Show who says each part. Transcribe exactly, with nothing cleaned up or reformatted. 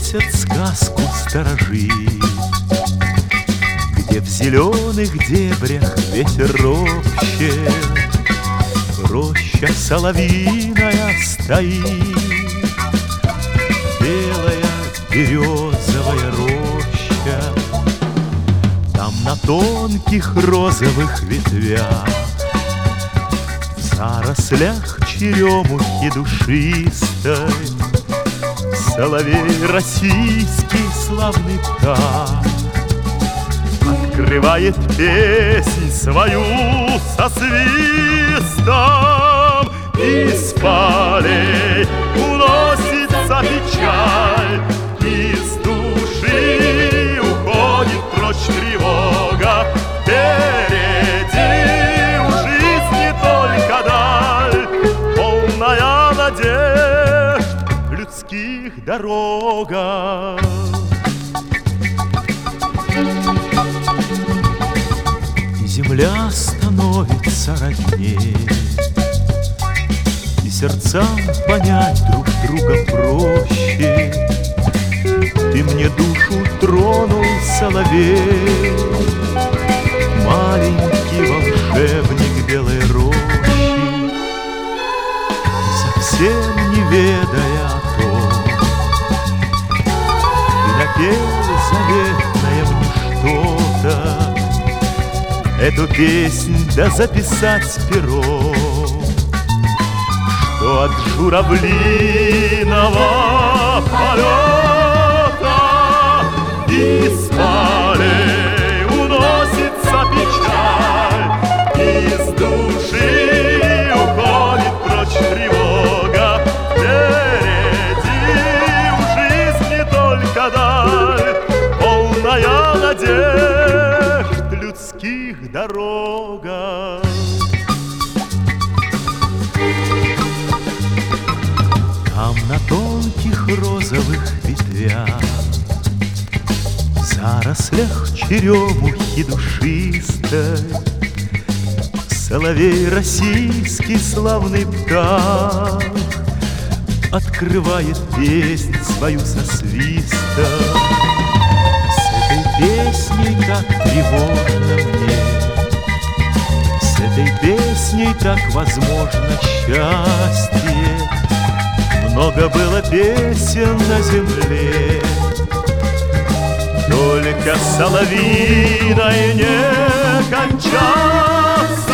Speaker 1: просят сказку сторожи, где в зеленых дебрях ветер ропщет, роща соловьиная стоит, белая березовая роща. Там на тонких розовых ветвях, в зарослях черемухи душистой, соловей российский славный птах открывает песнь свою со свистом. Из полей уносится печаль, из души уходит прочь тревога. Впереди у жизни только даль, полная надежд в людских дорогах. И земля становится родней, и сердцам понять друг друга проще. Ты мне душу тронул, соловей, маленький волшебник белой рощи, совсем не ведая о том, ты напел заветное мне что-то. Эту песнь да записать с пером, что от журавлиного полета из полей уносится печаль, из души уходит прочь тревога. Впереди у жизни только даль, полная надежд в людских дорогах. Там на тонких розовых ветвях, в зарослях черемухи душистой, соловей российский славный птах открывает песнь свою со свистом. С этой песней так тревожно мне, с этой песней так возможно счастье. Много было песен на земле, только соловьиной не кончался.